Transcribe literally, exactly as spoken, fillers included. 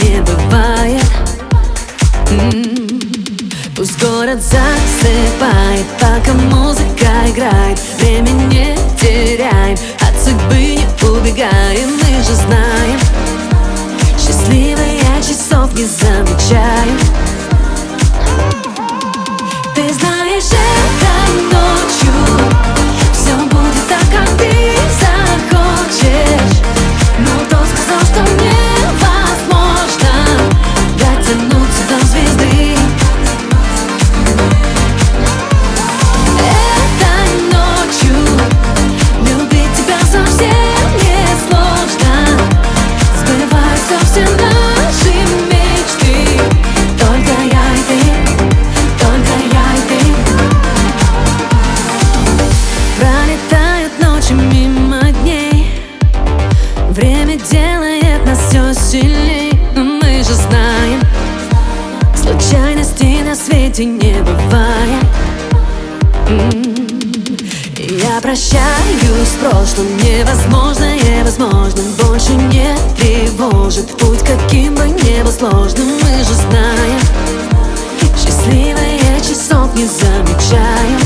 не бывает. М-м-м. Пусть город засыпает, пока музыка играет. Время не теряем, от судьбы не убегаем. Мы же знаем, счастливые часов не замечаем. Ты знаешь, этой ночью все будет так, как ты захочешь. Но кто сказал, что невозможно дотянуться до звезды? Этой ночью любить тебя совсем не сложно. Сбываются все наши мечты. Только я и ты, только я и ты. Пролетают ночи мимо дней, время делает нас все сильней. Но мы же знаем, случайностей на свете не бывает. М-м-м. Я прощаюсь с прошлым, невозможное возможно больше не тревожит. Путь каким бы ни был сложным, мы же знаем, счастливые часов не замечаем.